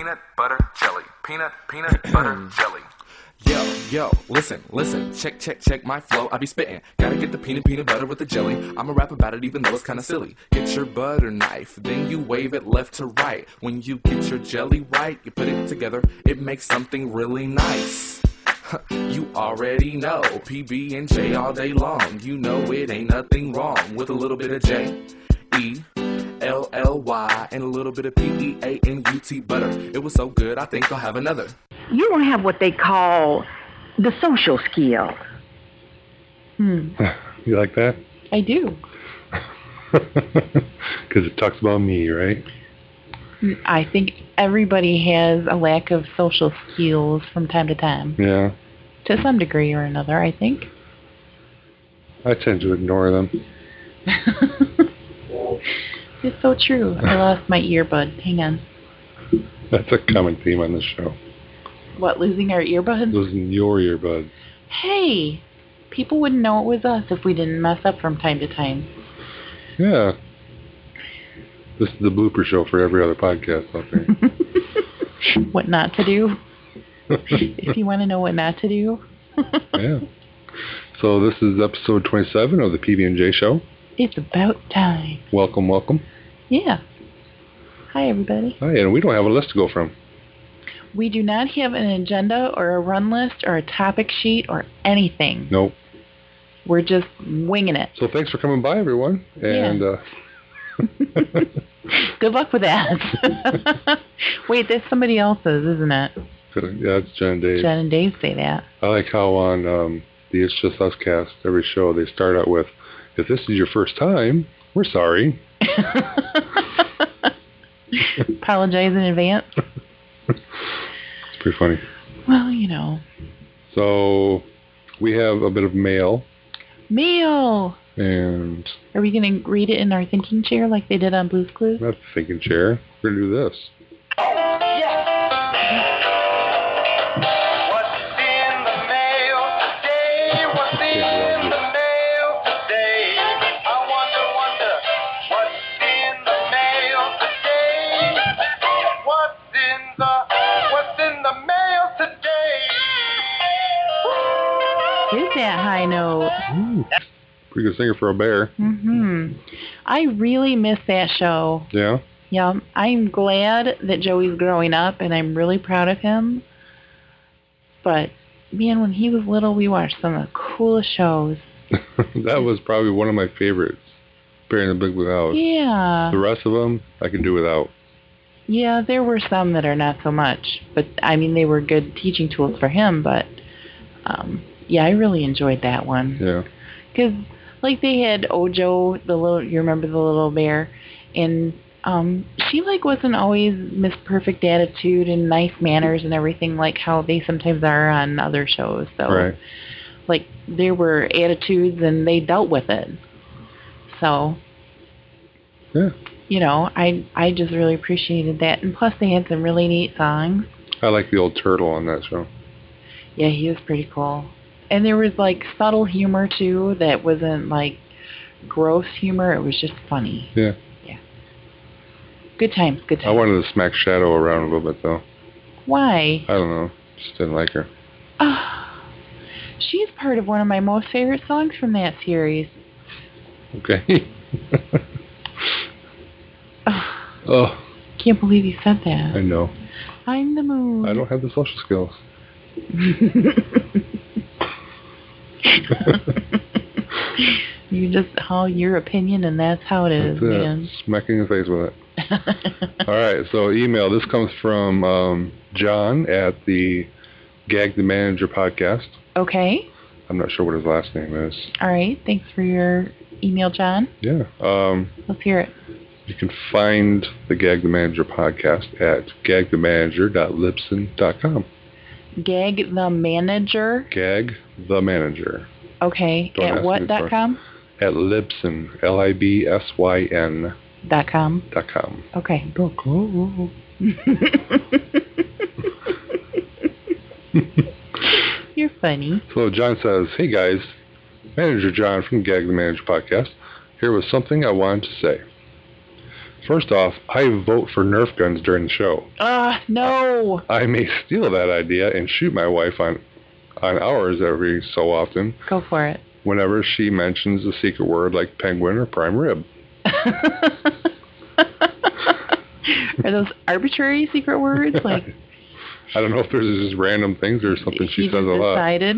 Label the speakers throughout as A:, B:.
A: peanut butter jelly. Peanut butter jelly.
B: Yo, listen, check my flow, I be spittin'. Gotta get the peanut butter with the jelly. I'ma rap about it even though it's kinda silly. Get your butter knife, then you wave it left to right. When you get your jelly right, you put it together, it makes something really nice. You already know, PB&J all day long. You know it ain't nothing wrong with a little bit of J-E-L-L-Y and a little bit of P-E-A-N-U-T butter. It was so good, I think I'll have another.
C: You don't have what they call the social skills.
D: You like that?
E: I do.
D: Because it talks about me, right?
E: I think everybody has a lack of social skills from time to time.
D: Yeah.
E: To some degree or another, I think.
D: I tend to ignore them.
E: It's so true. I lost my earbud. Hang on.
D: That's a common theme on this show.
E: What, losing our earbuds?
D: Losing your earbuds.
E: Hey, people wouldn't know it was us if we didn't mess up from time to time.
D: Yeah. This is the blooper show for every other podcast out there.
E: What not to do? If you want to know what not to do.
D: Yeah. So this is episode 27 of the PB&J show.
E: It's about time.
D: Welcome.
E: Yeah. Hi, everybody.
D: Hi, and we don't have a list to go from.
E: We do not have an agenda or a run list or a topic sheet or anything.
D: Nope.
E: We're just winging it.
D: So thanks for coming by, everyone. And
E: good luck with that. Wait, there's somebody else's, isn't it?
D: Yeah, it's Jen and Dave.
E: Jen and Dave say that.
D: I like how on the It's Just Us cast, every show, they start out with, if this is your first time, we're sorry.
E: Apologize in advance.
D: It's pretty funny.
E: Well, you know.
D: So, we have a bit of mail.
E: Mail!
D: And...
E: Are we going to read it in our thinking chair like they did on Blue's Clues?
D: Not the thinking chair. We're going to do this.
E: That high note.
D: Ooh, pretty good singer for a bear.
E: I really miss that show.
D: Yeah?
E: Yeah. I'm glad that Joey's growing up, and I'm really proud of him. But, man, when he was little, we watched some of the coolest shows.
D: That was probably one of my favorites, Bear in the Big Blue House.
E: Yeah.
D: The rest of them, I can do without.
E: Yeah, there were some that are not so much. But, I mean, they were good teaching tools for him, but... yeah, I really enjoyed that one.
D: Yeah.
E: Because, like, they had Ojo, you remember the little bear, and she, like, wasn't always Miss Perfect Attitude and nice manners and everything like how they sometimes are on other shows. So,
D: right.
E: Like, there were attitudes and they dealt with it. So,
D: yeah.
E: You know, I just really appreciated that. And plus, they had some really neat songs.
D: I like the old turtle on that show.
E: Yeah, he was pretty cool. And there was, like, subtle humor, too, that wasn't, like, gross humor. It was just funny.
D: Yeah.
E: Yeah. Good times.
D: I wanted to smack Shadow around a little bit, though.
E: Why?
D: I don't know. Just didn't like her.
E: She's part of one of my most favorite songs from that series.
D: Okay. Oh.
E: Can't believe you said that.
D: I know.
E: I'm the moon.
D: I don't have the social skills.
E: You just your opinion, and that's how it is, man.
D: Smacking the face with it. All right, so email. This comes from John at the Gag the Manager podcast.
E: Okay.
D: I'm not sure what his last name is.
E: All right, thanks for your email, John.
D: Yeah.
E: Let's hear it.
D: You can find the Gag the Manager podcast at gagthemanager.libsyn.com.
E: Gag the Manager?
D: Gag the Manager.
E: Okay. At what.com?
D: At Libsyn. Libsyn.
E: .com.
D: .com.
E: Okay.
D: .com.
E: You're funny.
D: So John says, hey guys, Manager John from Gag the Manager podcast. Here was something I wanted to say. First off, I vote for Nerf guns during the show.
E: No.
D: I may steal that idea and shoot my wife on ours every so often
E: Go for it.
D: whenever she mentions a secret word like penguin or prime rib.
E: Are those arbitrary secret words? Like,
D: I don't know if there's just random things or something she says a lot.
E: decided.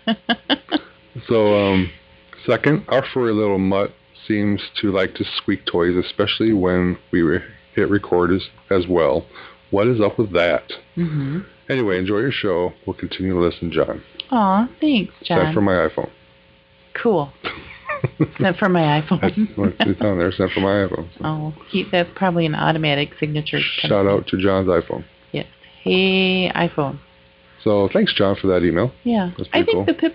D: So, second, our furry little mutt seems to like to squeak toys, especially when we hit record as well. What is up with that?
E: Mm-hmm.
D: Anyway, enjoy your show. We'll continue to listen, John.
E: Aw, thanks, John.
D: Sent from my iPhone.
E: Cool. Sent from my iPhone.
D: It's on there. Sent from my iPhone. So.
E: Oh, that's probably an automatic signature.
D: Shout out to John's iPhone.
E: Yes. Hey, iPhone.
D: So thanks, John, for that email.
E: Yeah.
D: That's
E: I
D: pretty
E: think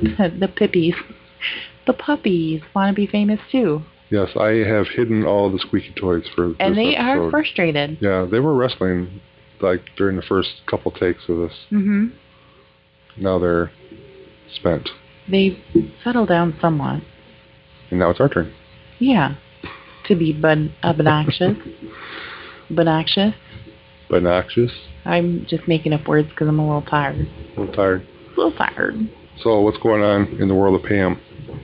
E: the puppies want to be famous too.
D: Yes, I have hidden all the squeaky toys for
E: And
D: this
E: they are
D: episode.
E: frustrated.
D: Yeah, they were wrestling like during the first couple takes of this.
E: Mm-hmm.
D: Now they're spent.
E: They settle down somewhat.
D: And now it's our turn.
E: Yeah. To be obnoxious. Obnoxious.
D: Obnoxious.
E: I'm just making up words because I'm a little tired.
D: A little tired.
E: A little tired.
D: So what's going on in the world of Pam?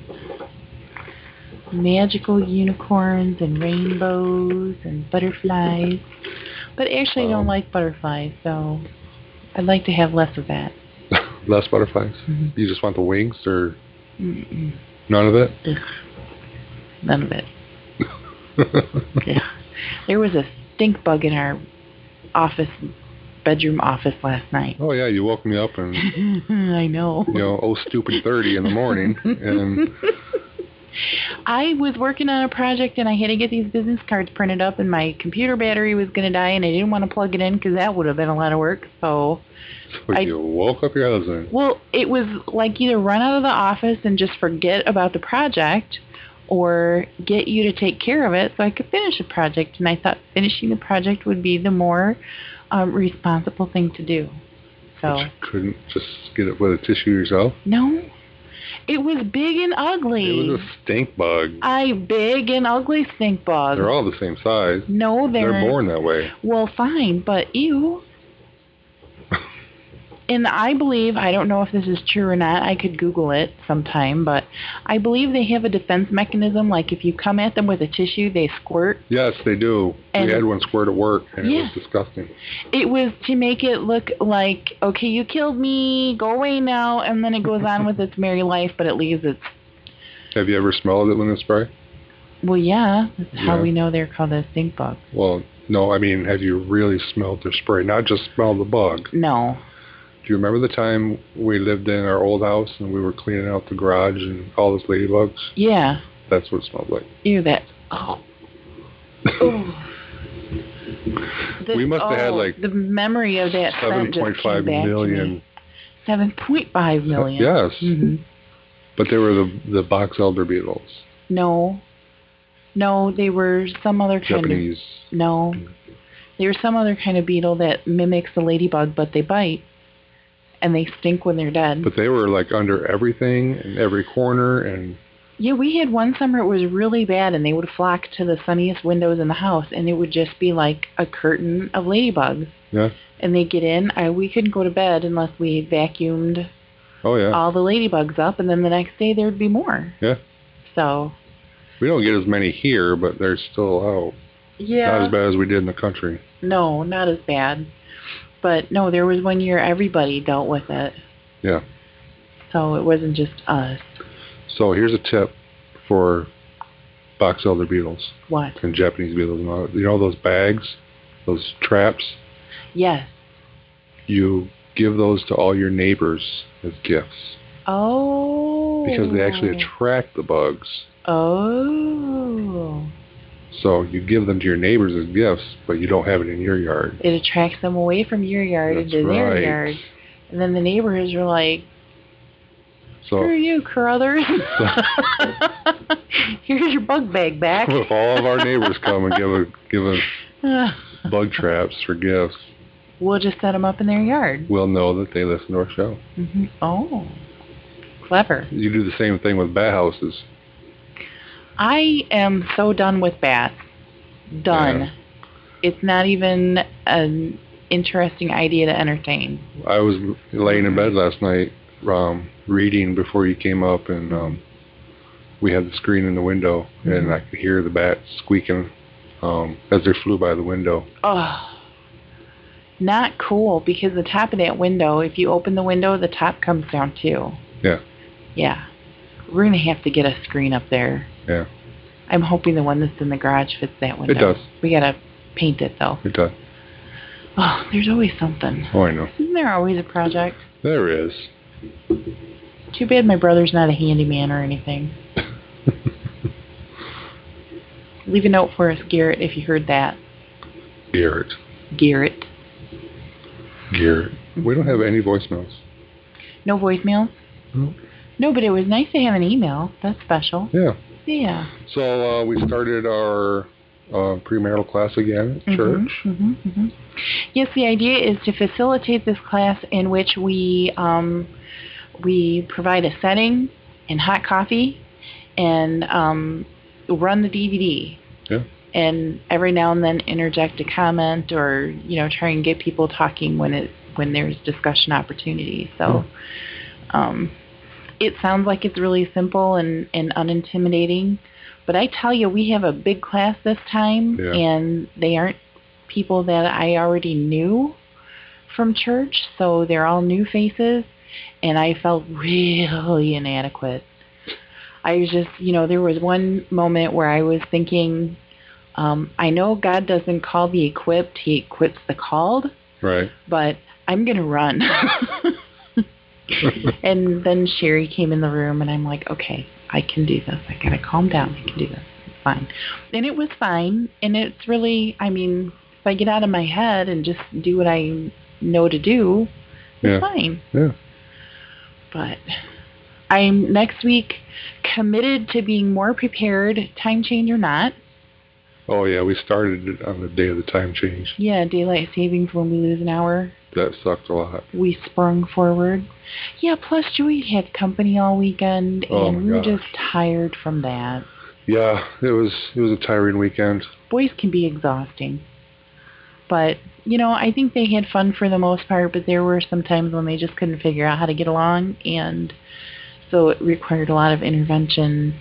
E: Magical unicorns and rainbows and butterflies. But actually I don't like butterflies, so I'd like to have less of that.
D: Less butterflies?
E: Mm-hmm.
D: You just want the wings or
E: Mm-mm.
D: none of it?
E: Ugh. None of it. Yeah. There was a stink bug in our bedroom office last night.
D: Oh yeah, you woke me up and
E: I know.
D: oh stupid 30 in the morning and
E: I was working on a project and I had to get these business cards printed up and my computer battery was going to die and I didn't want to plug it in because that would have been a lot of work. So
D: you woke up your husband.
E: Well, it was like either run out of the office and just forget about the project or get you to take care of it so I could finish the project. And I thought finishing the project would be the more responsible thing to do. So
D: But you couldn't just get it with a tissue yourself?
E: No. It was big and ugly.
D: It was a stink bug.
E: Big and ugly stink bug.
D: They're all the same size.
E: No,
D: They're born that way.
E: Well, fine, but ew. And I believe, I don't know if this is true or not, I could Google it sometime, but I believe they have a defense mechanism, like if you come at them with a tissue, they squirt.
D: Yes, they do.
E: And
D: we had one squirt at work, and
E: Yeah.
D: it was disgusting.
E: It was to make it look like, okay, you killed me, go away now, and then it goes on with its merry life, but it leaves its...
D: Have you ever smelled it when it spray?
E: Well, yeah, that's how
D: Yeah.
E: we know they're called a stink bug.
D: Well, no, I mean, have you really smelled their spray? Not just smell the bug.
E: No.
D: Do you remember the time we lived in our old house and we were cleaning out the garage and all those ladybugs?
E: Yeah.
D: That's what it smelled like.
E: Ew, that... Oh. Oh.
D: We must have had, like,
E: the memory of that scent just came
D: 7.5
E: back to
D: million.
E: me. 7.5 million.
D: Yes.
E: Mm-hmm.
D: But they were the box elder beetles.
E: No, they were some other kind
D: Japanese.
E: of... No. They were some other kind of beetle that mimics the ladybug, but they bite. And they stink when they're dead.
D: But they were like under everything and every corner and...
E: Yeah, we had one summer it was really bad, and they would flock to the sunniest windows in the house, and it would just be like a curtain of ladybugs.
D: Yeah.
E: And they'd get in. We couldn't go to bed unless we vacuumed
D: Oh, yeah.
E: all the ladybugs up, and then the next day there'd be more.
D: Yeah.
E: So...
D: We don't get as many here, but they're still out.
E: Yeah.
D: Not as bad as we did in the country.
E: No, not as bad. But no, there was one year everybody dealt with it.
D: Yeah.
E: So it wasn't just us.
D: So here's a tip for box elder beetles
E: What?
D: and Japanese beetles and all. You know those bags, those traps?
E: Yes.
D: You give those to all your neighbors as gifts
E: Oh.
D: because they actually attract the bugs.
E: Oh.
D: So you give them to your neighbors as gifts, but you don't have it in your yard.
E: It attracts them away from your yard
D: That's
E: into their
D: right.
E: yard. And then the neighbors are like,
D: So
E: screw you, Carruthers. Here's your bug bag back.
D: if all of our neighbors come and give us bug traps for gifts,
E: We'll just set them up in their yard.
D: we'll know that they listen to our show.
E: Mm-hmm. Oh. Clever.
D: You do the same thing with bat houses.
E: I am so done with bats. Done.
D: Yeah.
E: It's not even an interesting idea to entertain.
D: I was laying in bed last night reading before you came up, and we had the screen in the window, and I could hear the bats squeaking as they flew by the window.
E: Oh, not cool, because the top of that window, if you open the window, the top comes down too.
D: Yeah.
E: Yeah. We're going to have to get a screen up there.
D: Yeah.
E: I'm hoping the one that's in the garage fits that window.
D: It does.
E: We got to paint it, though.
D: It does.
E: Oh, there's always something.
D: Oh, I know.
E: Isn't there always a project?
D: There is.
E: Too bad my brother's not a handyman or anything. Leave a note for us, Garrett, if you heard that.
D: Garrett.
E: Garrett.
D: We don't have any voicemails.
E: No voicemails?
D: No.
E: No, but it was nice to have an email. That's special.
D: Yeah.
E: Yeah.
D: So we started our premarital class again at church.
E: Yes, the idea is to facilitate this class in which we provide a setting and hot coffee and run the DVD.
D: Yeah.
E: And every now and then interject a comment or, try and get people talking when there's discussion opportunity. So it sounds like it's really simple and unintimidating. But I tell you, we have a big class this time, and they aren't people that I already knew from church, so they're all new faces, and I felt really inadequate. I was just, there was one moment where I was thinking, I know God doesn't call the equipped, he equips the called.
D: Right.
E: But I'm going to run. And then Sherry came in the room, and I'm like, okay, I can do this. I got to calm down. I can do this. It's fine. And it was fine. And it's really, if I get out of my head and just do what I know to do, it's fine.
D: Yeah.
E: But I'm next week committed to being more prepared, time change or not.
D: Oh, yeah, we started it on the day of the time change.
E: Yeah, daylight savings when we lose an hour.
D: That sucked a lot.
E: We sprung forward. Yeah, plus Joey had company all weekend, and we were just tired from that.
D: Yeah, it was a tiring weekend.
E: Boys can be exhausting. But, I think they had fun for the most part, but there were some times when they just couldn't figure out how to get along, and so it required a lot of intervention.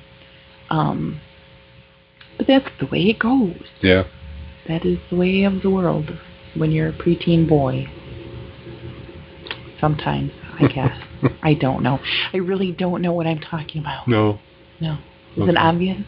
E: But that's the way it goes.
D: Yeah.
E: That is the way of the world when you're a preteen boy. Sometimes, I guess. I don't know. I really don't know what I'm talking about.
D: No.
E: Is it obvious?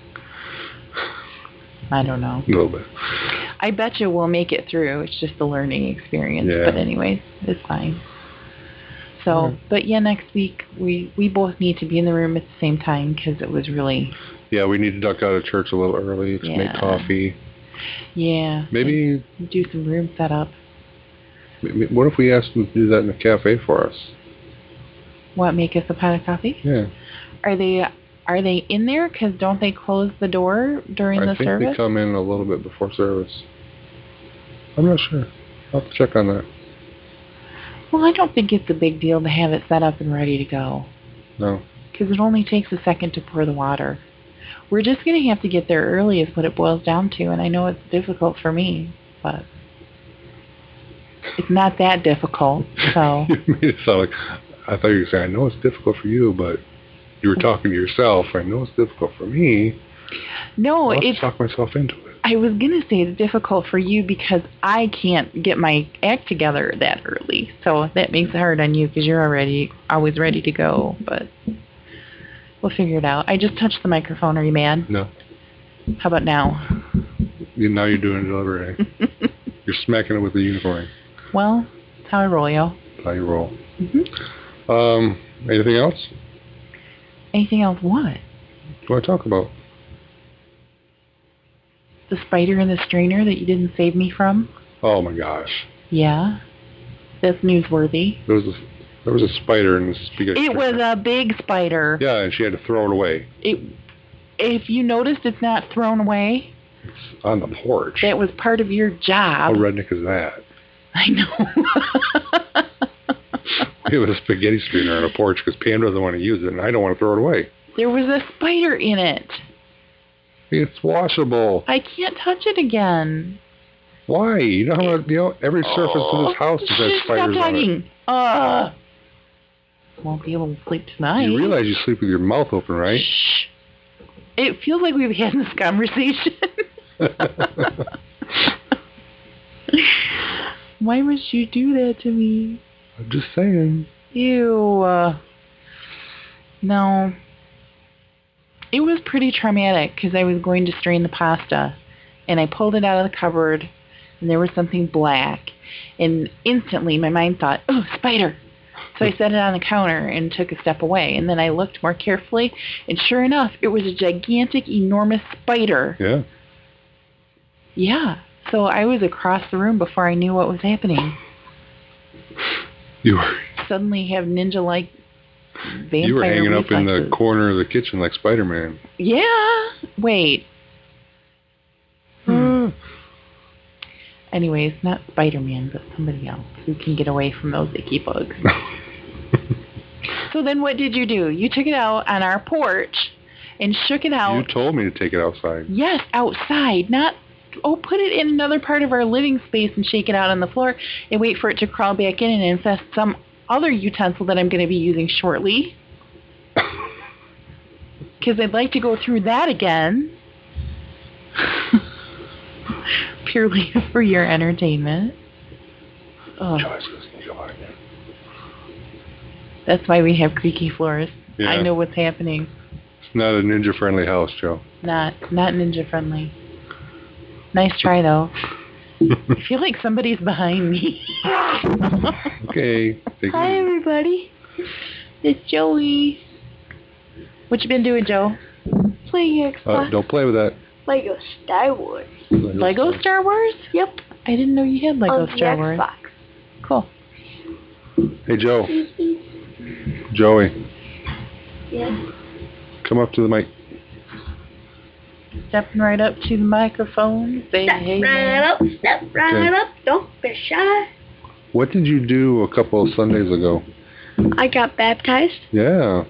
E: I don't know.
D: A little bit.
E: I bet you we'll make it through. It's just a learning experience.
D: Yeah.
E: But anyways, it's fine. So, but yeah, next week we both need to be in the room at the same time because it was really...
D: Yeah, we need to duck out of church a little early to make coffee.
E: Yeah.
D: Maybe...
E: Do some room setup.
D: What if we asked them to do that in the cafe for us?
E: What, make us a pot of coffee?
D: Yeah.
E: Are they in there? Because don't they close the door during the service?
D: I think they come in a little bit before service. I'm not sure. I'll have to check on that.
E: Well, I don't think it's a big deal to have it set up and ready to go.
D: No.
E: Because it only takes a second to pour the water. We're just going to have to get there early is what it boils down to, and I know it's difficult for me, but it's not that difficult, so...
D: You made it sound like... I thought you were saying, I know it's difficult for you, but you were talking to yourself. I know it's difficult for me.
E: No,
D: I'll
E: it's...
D: talk myself into it.
E: I was going to say it's difficult for you because I can't get my act together that early, so that makes it hard on you because you're always ready to go, but... We'll figure it out. I just touched the microphone. Are you mad?
D: No.
E: How about now?
D: Now you're doing it delivery. You're smacking it with the unicorn.
E: Well, that's how I roll, yo.
D: That's how you roll. Anything else?
E: Anything else? What?
D: What do you want to talk about?
E: The spider in the strainer that you didn't save me from?
D: Oh my gosh.
E: Yeah. That's newsworthy.
D: There was a spider in the spaghetti.
E: It was a big spider.
D: Yeah, and she had to throw it away.
E: If you noticed, it's not thrown away.
D: It's on the porch.
E: That was part of your job.
D: How redneck is that?
E: I know.
D: We have a spaghetti strainer on a porch because Pam doesn't want to use it, and I don't want to throw it away.
E: There was a spider in it.
D: It's washable.
E: I can't touch it again.
D: Why? You know how every surface of this house has had
E: Shh,
D: spiders
E: stop
D: on it.
E: talking. Won't be able to sleep tonight.
D: You realize you sleep with your mouth open, right?
E: Shh. It feels like we've had this conversation. Why must you do that to me?
D: I'm just saying.
E: Ew. No. It was pretty traumatic because I was going to strain the pasta, and I pulled it out of the cupboard, and there was something black, and instantly my mind thought, oh, spider. So I set it on the counter and took a step away, and then I looked more carefully, and sure enough, it was a gigantic, enormous spider.
D: Yeah.
E: Yeah. So I was across the room before I knew what was happening.
D: You were
E: Suddenly have ninja-like vampire
D: you were hanging up in the
E: reflexes.
D: corner of the kitchen like Spider-Man.
E: Yeah. Wait. Anyways, not Spider-Man, but somebody else who can get away from those icky bugs. So then what did you do? You took it out on our porch and shook it out.
D: You told me to take it outside.
E: Yes, outside, not, put it in another part of our living space and shake it out on the floor and wait for it to crawl back in and infest some other utensil that I'm going to be using shortly. Because I'd like to go through that again. Purely for your entertainment. Oh, that's why we have creaky floors.
D: Yeah.
E: I know what's happening.
D: It's not a ninja-friendly house, Joe.
E: Not ninja friendly. Nice try though. I feel like somebody's behind me.
D: Okay. Take
E: Hi
D: it.
E: everybody. It's Joey. What you been doing, Joe?
F: Playing Xbox.
D: Don't play with that.
F: Lego Star Wars.
E: Lego Star Wars?
F: Yep.
E: I didn't know you had Lego
F: On the
E: Star Wars.
F: Xbox.
E: Cool.
D: Hey, Joe. Joey,
F: Yeah.
D: come up to the mic.
E: Stepping right up to the microphone. Say
F: Step
E: hey.
F: right
E: man.
F: up. Step right
D: Okay.
F: up. Don't be shy.
D: What did you do a couple of Sundays ago?
F: I got baptized.
D: Yeah,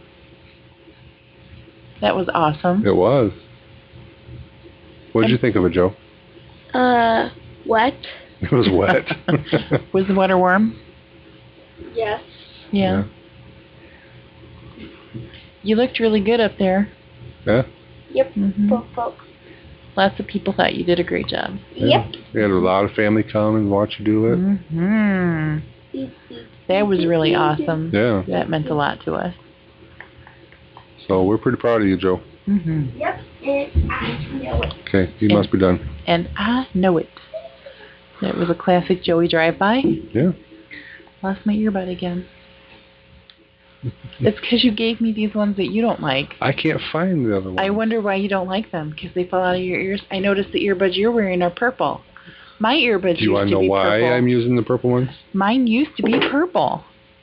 E: That was awesome.
D: it was. What did you think of it, Joe?
F: Wet.
D: It was wet.
E: Was the water warm?
F: Yes.
E: Yeah. You looked really good up there.
D: Yeah?
F: Yep.
E: Mhm.
F: For folks.
E: Lots of people thought you did a great job.
D: Yeah.
F: Yep.
D: We had a lot of family come and watch you do it.
E: Hmm. That was really awesome.
D: Yeah.
E: That meant a lot to us.
D: So we're pretty proud of you, Joe.
E: Hmm.
F: Yep. And I know it.
D: Okay, you must be done.
E: And I know it. That was a classic Joey drive-by.
D: Yeah.
E: Lost my earbud again. It's because you gave me these ones that you don't like.
D: I can't find the other one.
E: I wonder why you don't like them, because they fall out of your ears. I noticed the earbuds you're wearing are purple. My earbuds
D: Do you
E: used
D: want
E: to
D: to know
E: be
D: why
E: purple.
D: I'm using the purple ones?
E: Mine used to be purple.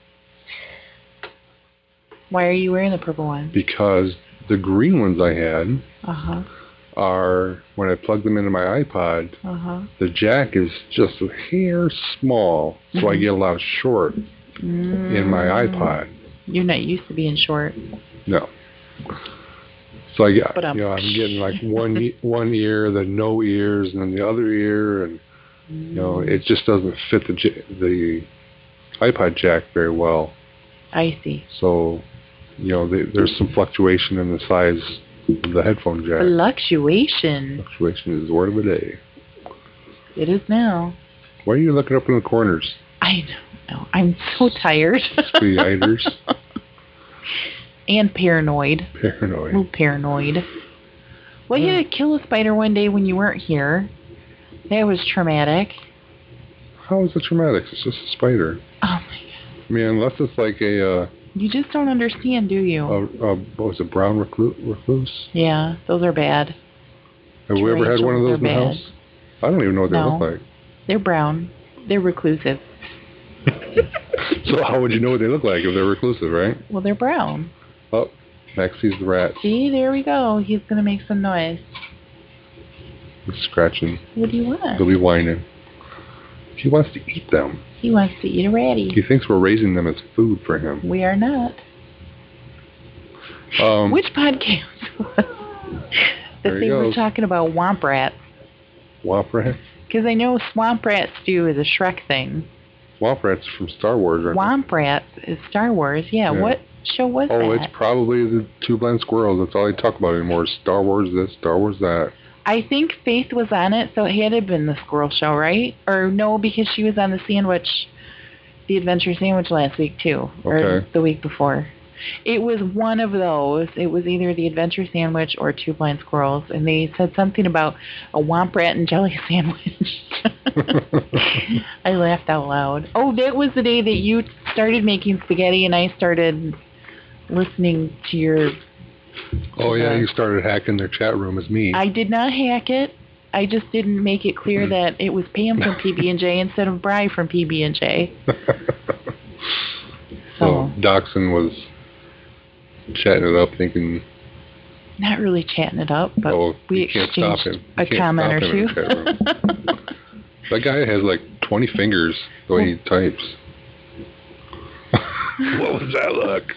E: Why are you wearing the purple one?
D: Because the green ones I had
E: Uh-huh.
D: are, when I plug them into my iPod,
E: Uh-huh.
D: the jack is just a hair small, so I
E: Mhm.
D: get a lot of short in my iPod.
E: You're not used to being short.
D: No. So I get,
E: But,
D: I'm getting like one ear, then no ears, and then the other ear, and it just doesn't fit the iPod jack very well.
E: I see.
D: So, there's some fluctuation in the size of the headphone jack.
E: Fluctuation.
D: Fluctuation is the word of the day.
E: It is now.
D: Why are you looking up in the corners?
E: I don't know. I'm so tired.
D: Spiders.
E: And paranoid. A
D: Paranoid.
E: little paranoid. Well, you had to kill a spider one day when you weren't here. That was traumatic.
D: How is it traumatic? It's just a spider.
E: Oh my god.
D: I mean, unless it's like a
E: You just don't understand, do you?
D: what was it, brown recluse?
E: Yeah, those are bad.
D: Have we ever had one of those in the
E: Tarantulas are
D: house? I don't even know what they
E: No.
D: look like.
E: They're brown. They're reclusive.
D: So how would you know what they look like if they're reclusive, right?
E: Well, they're brown.
D: Oh, Max sees the rat.
E: See, there we go. He's going to make some noise.
D: He's scratching.
E: What do you want?
D: He'll be whining. He wants to eat them.
E: He wants to eat a ratty.
D: He thinks we're raising them as food for him.
E: We are not. Which podcast? that
D: There
E: they
D: he
E: were
D: goes.
E: talking about Womp Rats.
D: Womp Rat?
E: Because I know Swamp Rat Stew is a Shrek thing.
D: Womp Rat's from Star Wars, right?
E: Womp Rats is Star Wars. Yeah,
D: Yeah.
E: what show was that?
D: Oh, it's probably the Two Blind Squirrels. That's all they talk about anymore. Star Wars this, Star Wars that.
E: I think Faith was on it, so it had to have been the Squirrel Show, right? Or no, because she was on the Adventure Sandwich last week too, or
D: Okay.
E: the week before. It was one of those. It was either the Adventure Sandwich or Two Blind Squirrels, and they said something about a Womp Rat and Jelly sandwich. I laughed out loud. Oh, that was the day that you started making spaghetti, and I started listening to your...
D: Oh, yeah, you started hacking their chat room as me.
E: I did not hack it. I just didn't make it clear that it was Pam from PB&J instead of Bri from PB&J.
D: So Dachshund was chatting it up thinking,
E: Not really chatting it up, but
D: oh,
E: we
D: you can't stop
E: exchanged
D: him.
E: a
D: You can't
E: comment
D: stop
E: or
D: him
E: two.
D: in the chat room. That guy has like 20 fingers the way he types. What was that look?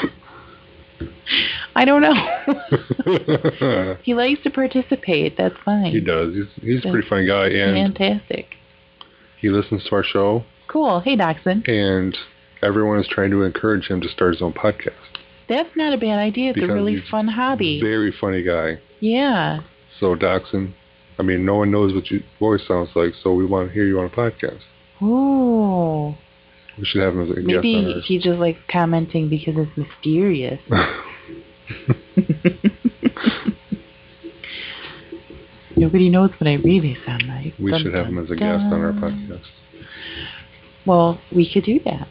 E: I don't know. He likes to participate. That's fine.
D: He does. He's a pretty funny guy, and
E: Fantastic.
D: he listens to our show,
E: Cool. Hey, Dachshund.
D: and everyone is trying to encourage him to start his own podcast.
E: That's not a bad idea. It's
D: Because
E: a really
D: he's
E: fun hobby.
D: Very funny guy.
E: Yeah.
D: So Dachshund, I mean, no one knows what your voice sounds like, so we want to hear you on a podcast.
E: Ooh.
D: We should have him as a guest
E: Maybe
D: on ours.
E: he just likes commenting because it's mysterious. Nobody knows what I really sound like.
D: We
E: Dun,
D: should have
E: dun,
D: him as a guest on our
E: dun.
D: podcast.
E: Well, we could do that.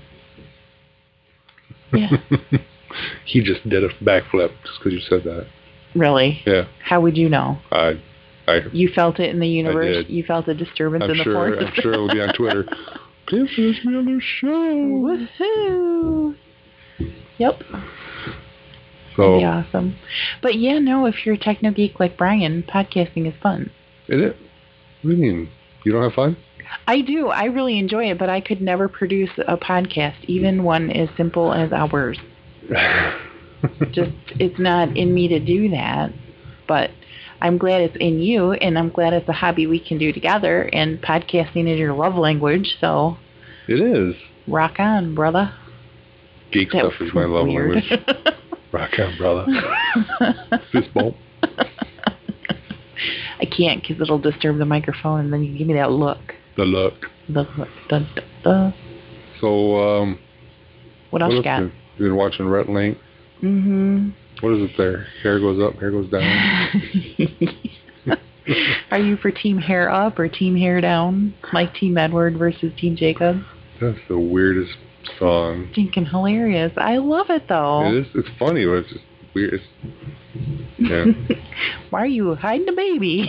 E: Yeah.
D: He just did a backflip just because you said that.
E: Really?
D: Yeah.
E: How would you know?
D: I
E: You felt it in the universe?
D: did.
E: You felt a disturbance
D: I'm
E: in the
D: sure.
E: force?
D: I'm sure it'll be on Twitter. Please list me on the show.
E: Woohoo! Yep.
D: So
E: That'd be awesome. But yeah, no, if you're a techno geek like Brian, podcasting is fun.
D: is it? What do you mean? You don't have fun?
E: I do. I really enjoy it, but I could never produce a podcast, even one as simple as ours. Just, it's not in me to do that. But I'm glad it's in you, and I'm glad it's a hobby we can do together, and podcasting is your love language, so
D: It is.
E: rock on, brother.
D: Geek
E: That
D: stuff is my
E: was
D: love
E: weird.
D: language. Rock on, brother. Fist bump.
E: I can't because it'll disturb the microphone, and then you give me that look.
D: The look.
E: The look. Dun, dun, dun.
D: So,
E: What else you got?
D: You've been watching Rhett and Link.
E: Mm-hmm.
D: What is it there? Hair goes up, hair goes down.
E: Are you for Team Hair Up or Team Hair Down? Like Team Edward versus Team Jacob?
D: That's the weirdest song.
E: Stinking hilarious. I love it, though.
D: It is. It's funny, but it's just weird. It's, yeah.
E: Why are you hiding a baby?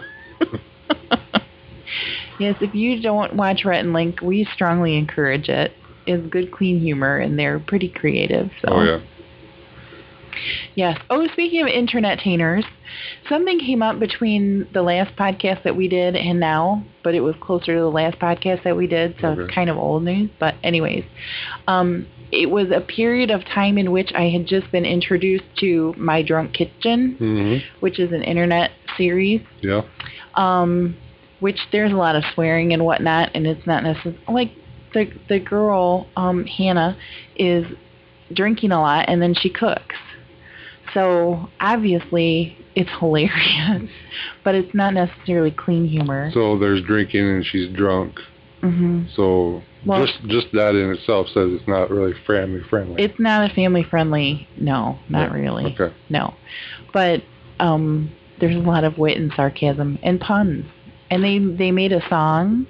E: Yes, if you don't watch Rhett and Link, we strongly encourage it. It's good, clean humor, and they're pretty creative. So.
D: Oh, yeah.
E: Yes. Oh, speaking of internet-tainers, something came up between the last podcast that we did and now, but it was closer to the last podcast that we did, so
D: Okay.
E: it's kind of old news. But anyways, it was a period of time in which I had just been introduced to My Drunk Kitchen,
D: Mm-hmm.
E: which is an internet series,
D: Yeah.
E: which there's a lot of swearing and whatnot, and it's not necessarily, like, the girl, Hannah, is drinking a lot, and then she cooks. So, obviously, it's hilarious, but it's not necessarily clean humor.
D: So there's drinking and she's drunk.
E: Hmm.
D: So
E: Well-
D: just that in itself says it's not really family friendly.
E: It's not a family-friendly, no, not
D: Yeah.
E: really.
D: Okay.
E: No. But there's a lot of wit and sarcasm and puns. And they made a song,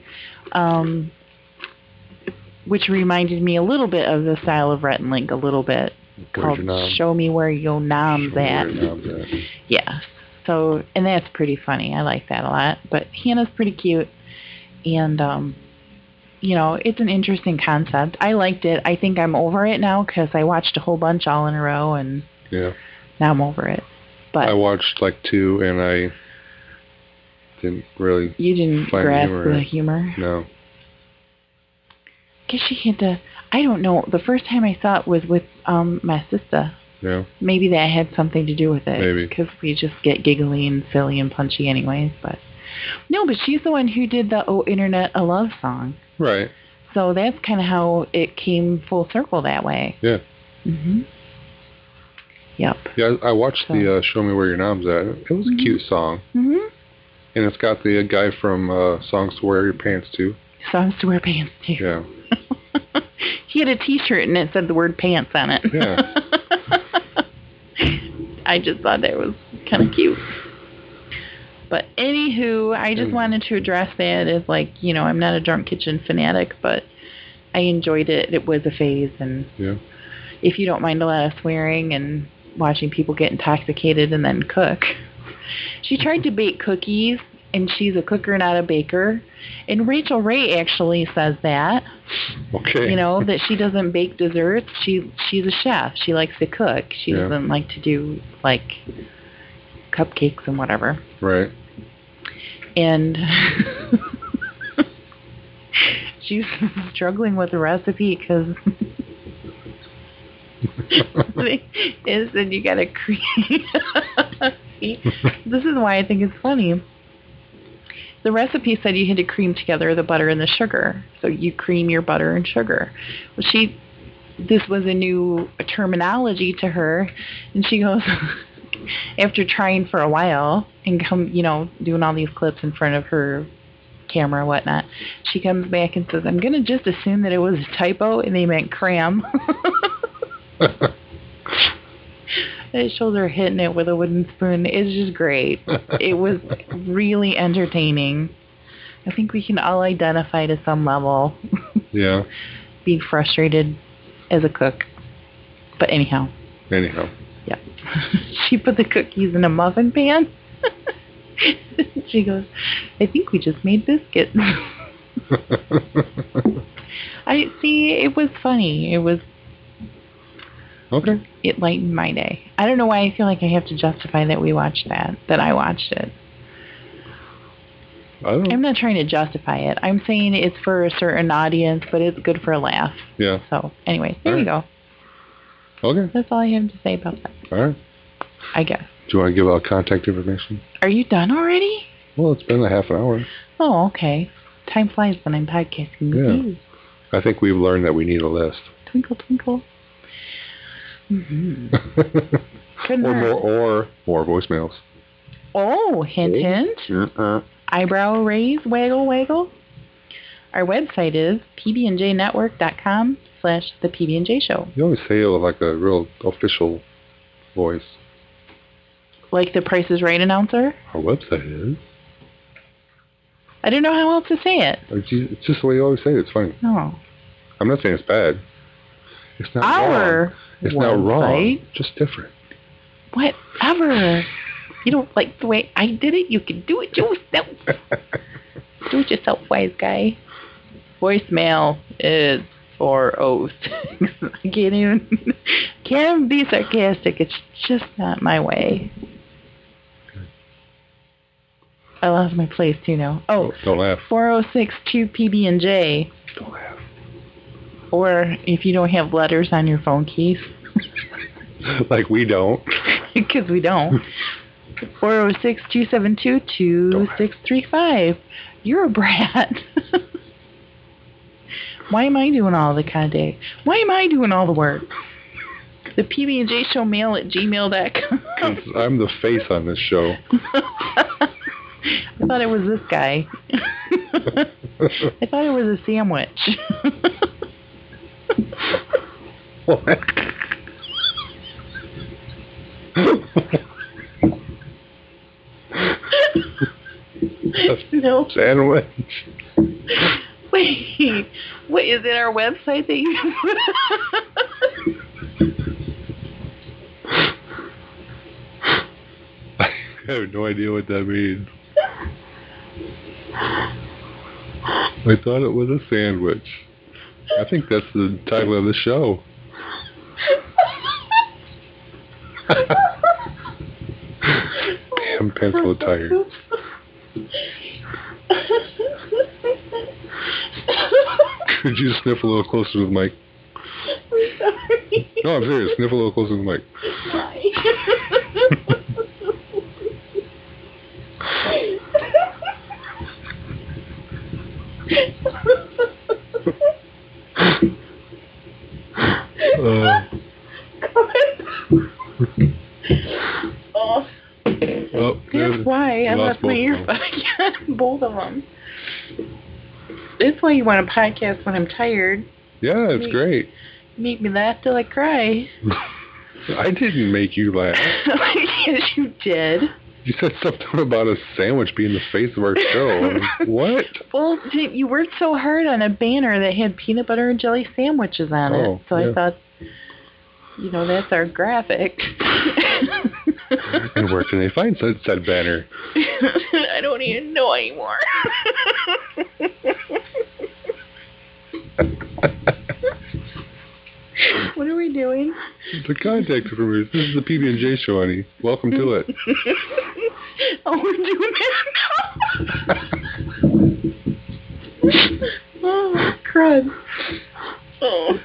E: which reminded me a little bit of the style of Rhett and Link, a little bit,
D: Where's
E: called
D: your knob?
E: Show Me Where Your Nom's At.
D: Where your knob's at.
E: Yeah. So, and that's pretty funny. I like that a lot. But Hannah's pretty cute. And, you know, it's an interesting concept. I liked it. I think I'm over it now because I watched a whole bunch all in a row, and
D: Yeah.
E: now I'm over it. But
D: I watched like 2 and I didn't really.
E: you didn't
D: find
E: grasp
D: humor.
E: the humor.
D: No.
E: Guess she had to. I don't know. The first time I saw it was with my sister.
D: Yeah.
E: Maybe that had something to do with it.
D: Maybe.
E: Because we just get giggly and silly and punchy anyways. But no, but she's the one who did the Oh Internet a Love song.
D: Right.
E: So that's kind of how it came full circle that way.
D: Yeah.
E: Mm-hmm. Yep.
D: Yeah, I watched the Show Me Where Your Mom's At. It was a cute song.
E: Mm-hmm.
D: And it's got the guy from Songs to Wear Your Pants To.
E: Songs to Wear Pants too.
D: Yeah.
E: He had a T-shirt and it said the word pants on it.
D: Yeah.
E: I just thought that was kind of cute. But anywho, I just wanted to address that as like, you know, I'm not a Drunk Kitchen fanatic, but I enjoyed it. It was a phase, and
D: Yeah.
E: if you don't mind a lot of swearing and watching people get intoxicated and then cook. She tried to bake cookies, and she's a cooker, not a baker. And Rachel Ray actually says that.
D: Okay.
E: You know, that she doesn't bake desserts. She's a chef. She likes to cook. She
D: Yeah.
E: doesn't like to do, like, cupcakes and whatever.
D: Right.
E: And she's struggling with the recipe because it said you got to cream. See, this is why I think it's funny. The recipe said you had to cream together the butter and the sugar. So you cream your butter and sugar. Well, this was a new terminology to her, and she goes, after trying for a while and doing all these clips in front of her camera and whatnot, she comes back and says, I'm going to just assume that it was a typo and they meant cram. It shows her hitting it with a wooden spoon. It's just great. It was really entertaining. I think we can all identify to some level.
D: Yeah.
E: Being frustrated as a cook. But anyhow.
D: Anyhow.
E: Yeah. She put the cookies in a muffin pan. She goes, I think we just made biscuits. It was funny.
D: Okay.
E: It lightened my day. I don't know why I feel like I have to justify that we watched that I watched it.
D: I don't know.
E: I'm not trying to justify it. I'm saying it's for a certain audience, but it's good for a laugh.
D: Yeah.
E: So, anyway, there you go.
D: Okay.
E: That's all I have to say about that.
D: All right.
E: I guess.
D: Do you want to give out contact information?
E: Are you done already?
D: Well, it's been a half an hour.
E: Oh, okay. Time flies when I'm podcasting with
D: Yeah.
E: you.
D: I think we've learned that we need a list.
E: Twinkle, twinkle. Mm-hmm.
D: or more voicemails.
E: Oh, hint, hint. Eyebrow raise, waggle, waggle. Our website is pbnjnetwork.com/The PB&J Show.
D: You always say it with like a real official voice.
E: Like the Price is Right announcer?
D: Our website is.
E: I don't know how else to say it.
D: It's just the way you always say it. It's funny.
E: No.
D: I'm not saying it's bad. It's not
E: Our
D: wrong. It's not wrong.
E: website.
D: Just different.
E: Whatever. You don't like the way I did it? You can do it yourself. Do it yourself, wise guy. Voicemail is 406. I can't even be sarcastic. It's just not my way. I lost my place too now. Oh,
D: Don't laugh.
E: 406-2PB&J.
D: Don't laugh.
E: Or if you don't have letters on your phone case.
D: Like we don't.
E: Because we don't. 406-272-2635. You're a brat. Why am I doing all the contact? Why am I doing all the work? The PB&J Show mail at gmail.com.
D: 'Cause I'm the face on this show.
E: I thought it was this guy. I thought it was a sandwich.
D: What?
E: No.
D: Sandwich.
E: Wait, what is it? Our website that you?
D: I have no idea what that means. I thought it was a sandwich. I think that's the title of the show. Damn pencil tired. Could you sniff a little closer to the mic?
E: I'm sorry.
D: No, I'm serious. Sniff a little closer to the mic.
E: Oh.
D: Oh,
E: That's why I
D: lost
E: left my
D: both of them.
E: earbuds. Both of them. That's why you want to podcast when I'm tired.
D: Yeah, it's great.
E: Make me laugh till I cry.
D: I didn't make you laugh.
E: Yes, you did.
D: You said something about a sandwich being the face of our show. What?
E: Well, you worked so hard on a banner that had peanut butter and jelly sandwiches on it. So
D: yeah.
E: I thought, that's our graphic.
D: And where can they find said banner?
E: I don't even know anymore. What are we doing?
D: The contact information. This is the PB&J show, honey. Welcome to it.
E: Oh, we're doing that now? Oh, crud. Oh.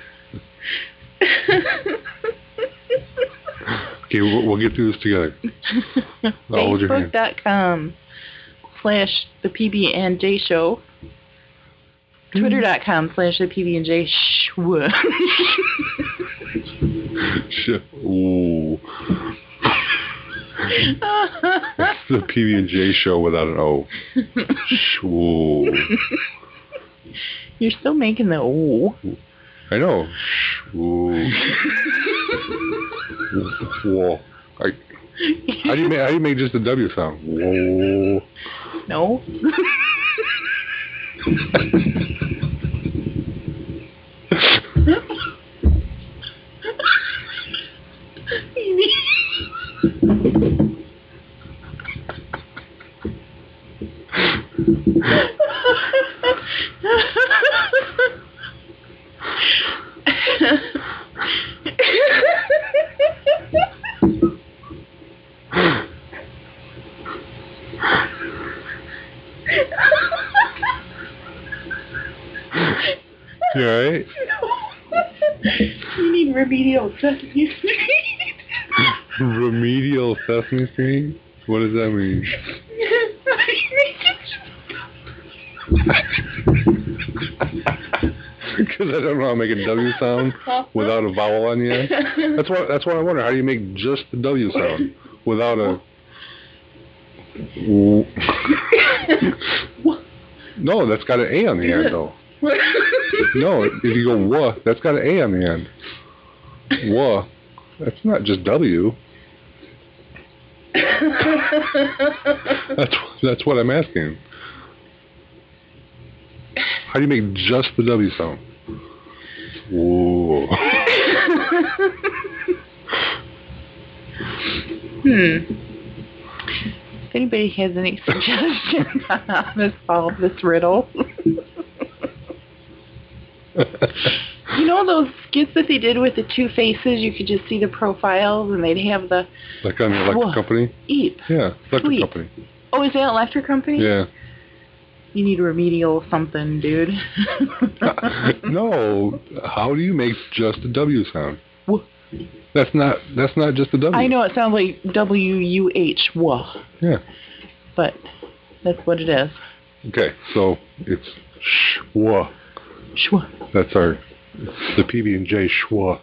D: Okay, we'll get through this together. I'll hold your hand.
E: Facebook.com/the PB&J show. Twitter.com/the PB&J show.
D: Ooh. It's the PB&J show without an O. Ooh.
E: You're still making the O.
D: I know. Ooh. Whoa. How do you make just a W sound? Whoa.
E: No.
D: You alright?
E: You need remedial Sesame Street.
D: Remedial Sesame Street? What does that mean? Because I don't know how to make a W sound without a vowel on the end. That's why I wonder, how do you make just the W sound without a... No, that's got an A on the end, though. No, if you go wah, that's got an A on the end. Wah. That's not just W. That's what I'm asking. How do you make just the W sound? Whoa.
E: If anybody has any suggestions on how to solve this riddle. You know those skits that they did with the two faces? You could just see the profiles and they'd have the...
D: Like on the electric company?
E: Eep.
D: Yeah, electric
E: Tweet.
D: company.
E: Oh, is that electric company?
D: Yeah.
E: You need remedial something, dude.
D: No, how do you make just a W sound?
E: Wha-
D: That's not just a W.
E: I know it sounds like W-U-H, wah.
D: Yeah.
E: But that's what it is.
D: Okay, so it's schwa.
E: Shwa.
D: That's the PB&J schwa.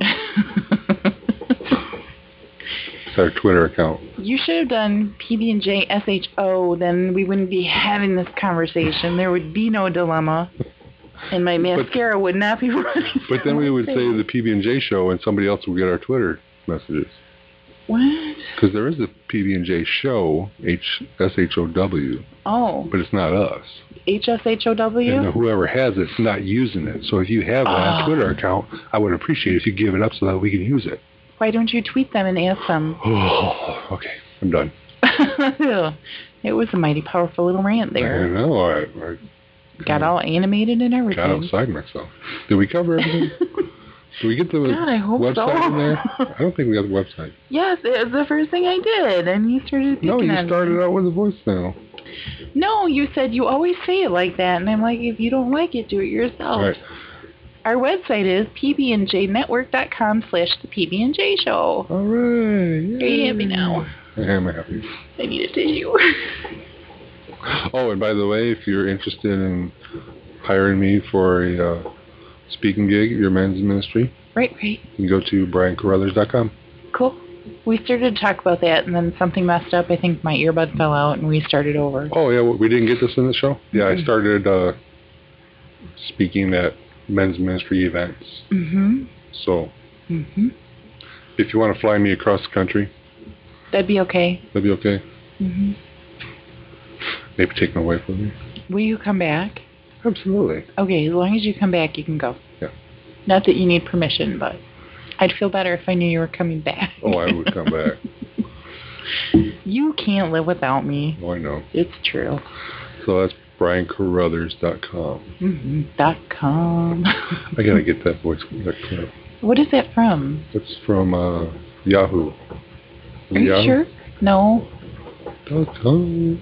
D: It's our Twitter account.
E: You should have done PB&J SHO, then we wouldn't be having this conversation. There would be no dilemma. And my mascara would not be running.
D: But then we would say the PB&J show and somebody else would get our Twitter messages.
E: What?
D: Because there is a PB&J show, SHOW.
E: Oh.
D: But it's not us.
E: HSHOW?
D: And whoever has it's not using it. So if you have that Twitter account, I would appreciate it if you give it up so that we can use it.
E: Why don't you tweet them and ask them?
D: Oh, okay. I'm done.
E: It was a mighty powerful little rant there.
D: I know. I
E: got all animated and everything.
D: got outside myself. Did we cover everything? Did we get the
E: God, I hope
D: website
E: so.
D: in there? I don't think we got the website.
E: Yes, it was the first thing I did, and you started picking
D: No, you
E: on
D: started
E: me.
D: out with a voicemail.
E: No, you said you always say it like that, and I'm like, if you don't like it, do it yourself.
D: All right.
E: Our website is pbnjnetwork.com/the PB&J Show.
D: All right.
E: Are you happy now?
D: I am happy.
E: I need a tissue.
D: Oh, and by the way, if you're interested in hiring me for a speaking gig at your men's ministry,
E: Right.
D: you can go to briancarruthers.com.
E: Cool. We started to talk about that, and then something messed up. I think my earbud fell out, and we started over.
D: Oh, yeah, we didn't get this in the show? Yeah, I started speaking at men's ministry events.
E: Mm-hmm.
D: So,
E: Mm-hmm.
D: if you want to fly me across the country,
E: That'd be okay.
D: that'd be okay.
E: Mm-hmm.
D: Maybe take my wife with me.
E: Will you come back?
D: Absolutely.
E: Okay, as long as you come back, you can go.
D: Yeah.
E: Not that you need permission, but I'd feel better if I knew you were coming back.
D: Oh, I would come back.
E: You can't live without me.
D: Oh, I know.
E: It's true.
D: So that's briancarruthers.com.
E: Mm-hmm. .com.
D: I gotta get that voice, that clip.
E: What is that from?
D: It's from Yahoo.
E: Are you sure? No.
D: .com.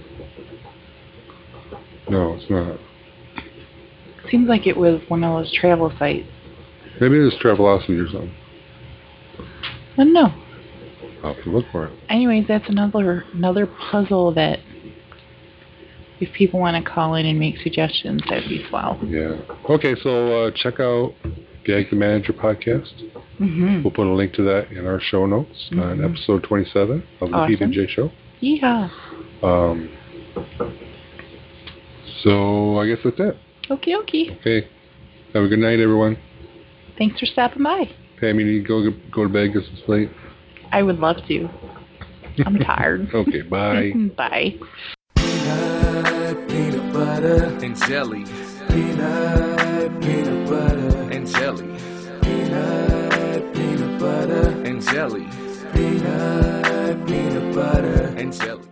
D: No, it's not.
E: Seems like it was one of those travel sites.
D: Maybe it's Travelocity or something.
E: I don't know.
D: I'll have to look for it.
E: Anyways, that's another puzzle that if people want to call in and make suggestions, that'd be swell.
D: Yeah. Okay, so check out Gag the Manager podcast.
E: Mm-hmm.
D: We'll put a link to that in our show notes on episode 27 of the
E: Awesome.
D: PB&J Show.
E: Yeehaw.
D: So I guess that's it.
E: Okie dokie.
D: Okay. Have a good night, everyone.
E: Thanks for stopping by.
D: Pam, you need to go to bed because it's late.
E: I would love to. I'm tired.
D: Okay, bye.
E: Bye.
B: Peanut butter and jelly. Peanut butter and jelly. Peanut butter and jelly. Peanut butter and jelly.